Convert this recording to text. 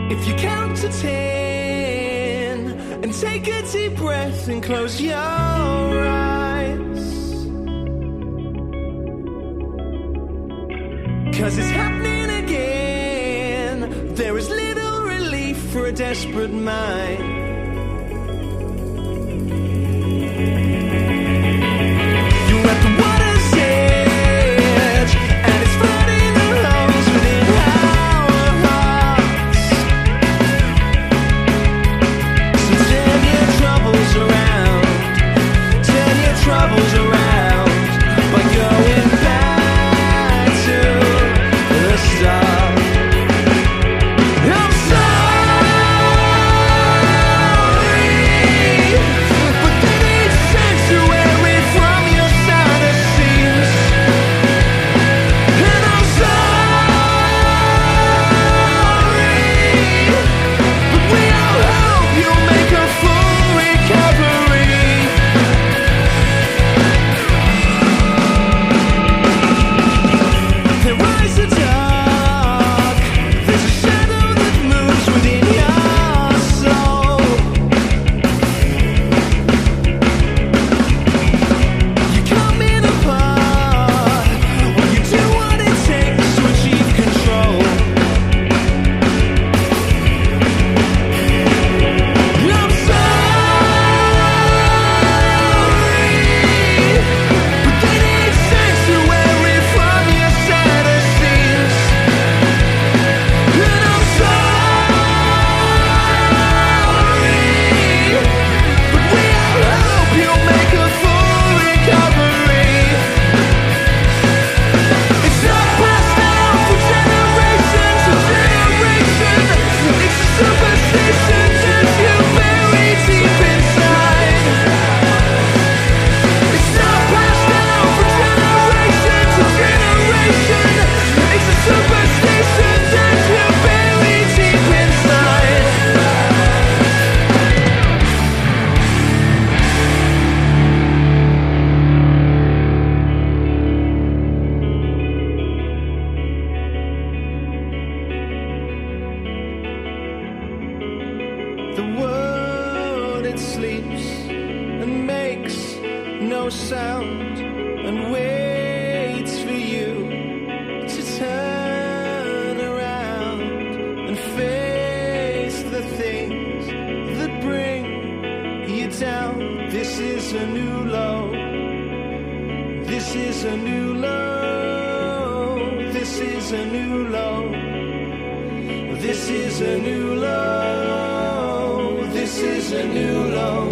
If you count to 10 and take a deep breath and close your eyes, 'cause it's happening again. There is little relief for a desperate mind. You're at the water's edge, and it's flooding the holes within our hearts. So turn your troubles around, turn your troubles around by going back to the start. I'm sorry, but they need sanctuary from your side of seas. And I'm sorry, but we all hope you'll make a full recovery. Their eyes are dark, there's a shadow that moves within your soul. You're coming apart when you do what it takes to achieve control. I'm sorry, but they need sanctuary from your side of seas. And I'm sorry, but we all hope you'll make a full recovery. It's not passed down from generation to generation. It's a superstition that you bury deep inside. It's not passed down from generation to generation. It's a superstition that you bury deep inside. The world, it sleeps and makes no sound and waits for you to turn around and face the things that bring you down. This is a new low. This is a new low. This is a new low. This is a new low. This is a new low.